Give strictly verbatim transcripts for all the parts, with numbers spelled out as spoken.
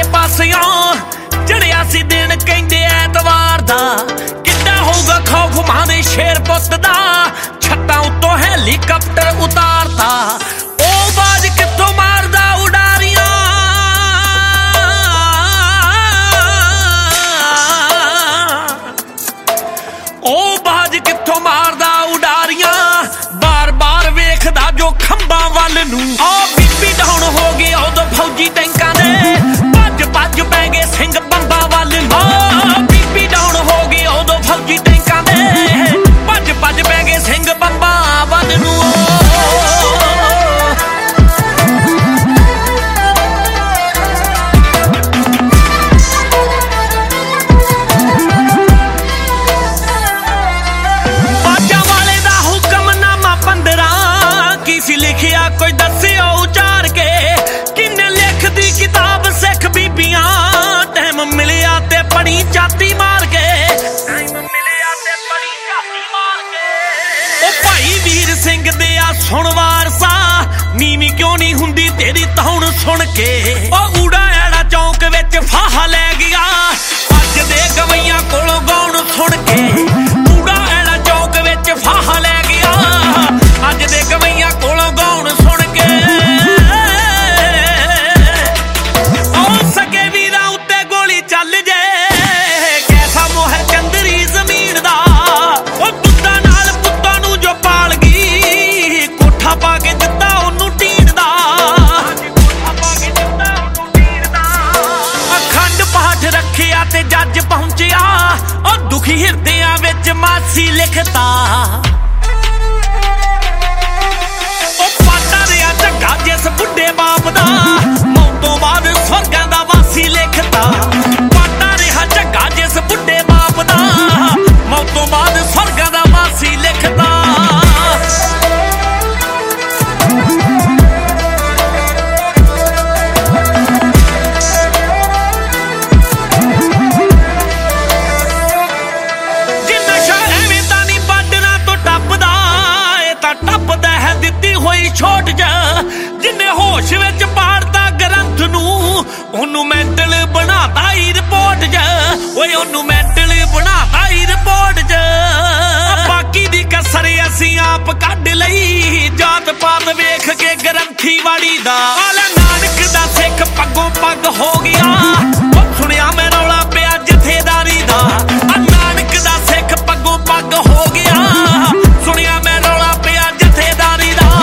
चारे पासियों चढ़िया सी दिन कहंदे ऐतवार दा किड्डा होगा खौफ मां दे शेर पुत्त दा छत्तां उत्तों हैलीकाप्टर उतारता ओ बाज कित्थों मारदा उडारियां ओ बाज कित्थों मारदा उडारियां बार बार वेखदा जो खंबां वल नूं ओ बीबी डाउन हो गए उदों फौजी टैंकां दे भज भज पै गए सिंह बंबां वल नूं बीबी डाउन हो गए उदों फौजी टैंकां दे भज भज पै गए सिंह बंबां वल नूं लिखिया कोई दसियो उचार के किन्ने लिख दी किताब सिख बीबियां टाइम मिलिया ते पढ़ी छाती मार के टाइम मिलिया ते पढ़ी छाती मार के ओ भाई वीर सिंह दे आ सुन वारसा नीवी क्यों नहीं हुंदी तेरी तौण सुन के ओ ऊड़ा ऐड़ा चौक विच फाहा लै गया अज दे गवैयां कोलों गौण सुन के ऊड़ा ऐड़ा चौक विच फाहा लै गया अज दे गवैयां कोलों गौण सुन के ओ सके वीरां उत्ते गोली चल जे कैसा मोहर चंदरी जमीन दा ओ दुद्धां नाल पुत्तां नूं जो पाल गई कोठा पा के दित्ता ओनू टीन दा कोठा पा के दित्ता ओनू टीन दा अखंड पाठ रखिया ते जज पहुंचिया ओ दुखी हिरदियां विच मासी लिखता जिस बुढ़े बाप दा मौतों बाद स्वर्गां दा वासी लिखता पाटा रहा झग्गा जिस बुढ़े बाप दा मौतों बाद स्वर्गां दा वासी लिखता जिन्ना शाह एवें तां नहीं बाडना तो टपदा ए तां टपदा है दित्ती होई छोट जा जिन्ने होश विच पाड़ता ग्रंथ नूं ओनू मैंटल बनाता ही रिपोर्ट च ओए ओनू मैंटल बनाता ही रिपोर्ट च बाकी दी कसर असीं आप कढ लई जात पात वेख के ग्रंथी वाड़ी दा आला नानक दा सिख पग्गों पग हो गया ओ सुनिया मैं रौला पिया जथेदारी दा नानक दा सिख पग्गों पग हो गया सुनिया मैं रौला पिया जथेदारी दा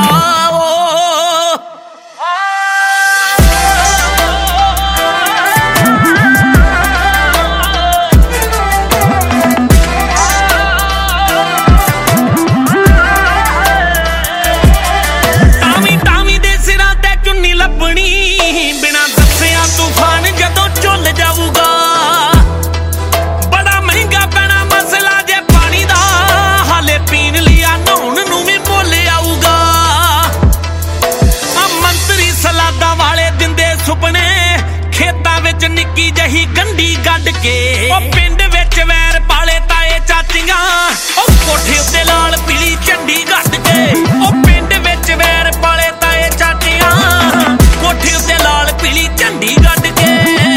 निक्की जही गंढी गड्ढ के ओ पिंड विच वैर पाले ताए चाचियां ओ कोठे उत्ते लाल पीली झंडी गड्ढ के ओ पिंड विच वैर पाले ताए चाचियां कोठे उत्ते लाल पीली झंडी गड्ढ के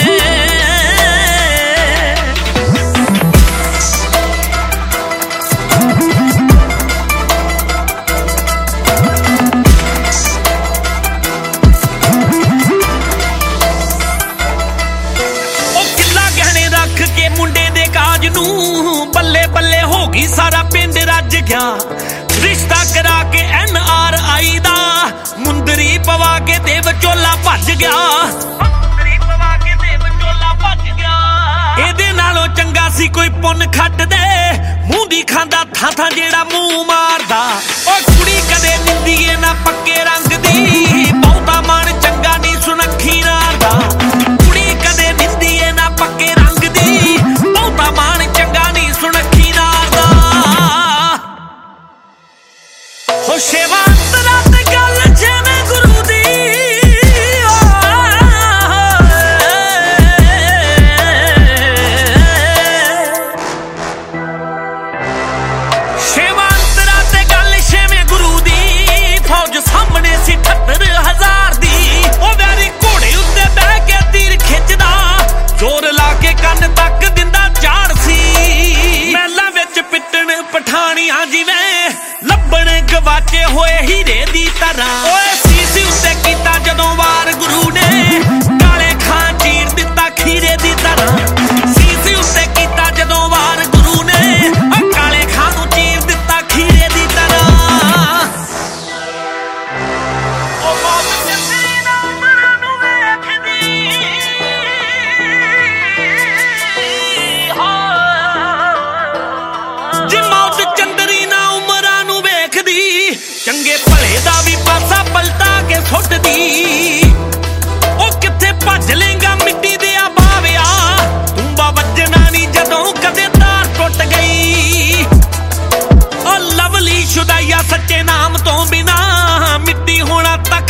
बल्ले बल्ले हो गई सारा पिंड रज गया रिश्ता करा के एन आर आई दा मुंदरी पवा के दे विचोला भज गया मुंदरी पवा के दे विचोला भज गया एदे नालों चंगा सी कोई पुन खट दे मूंह दी खांदा थां थां जेड़ा मुंह मारदा ओ कुड़ी कदे निंदीए ना पक्के रंग दी बहुता मन चंगा नहीं सुनखी नारदा कुड़ी कदे निंदीए ना पक्के रंग दी बहुता मन चंगा नहीं सुनखी नारदा हो सेवा अंतरा ते गल जिवें गुरु दी सेवा अंतरा ते गल जिवें गुरु दी फौज सामने ਸੁੱਟਦੀ। ਉਹ ਕਿੱਥੇ ਭੱਜ ਲੇਗਾ ਮਿੱਟੀ ਦੇ ਆ ਬਾਵਿਆ, ਤੂੰਬਾ ਵੱਜਣਾ ਨੀ ਜਦੋਂ ਕਦੇ ਤਾਰ ਟੁੱਟ ਗਈ। ਉਹ ਲਵਲੀ ਸ਼ੁਦਾਈਆ ਸੱਚੇ ਨਾਮ ਤੋਂ ਬਿਨਾ ਮਿੱਟੀ ਹੋਣਾ ਤੱਕ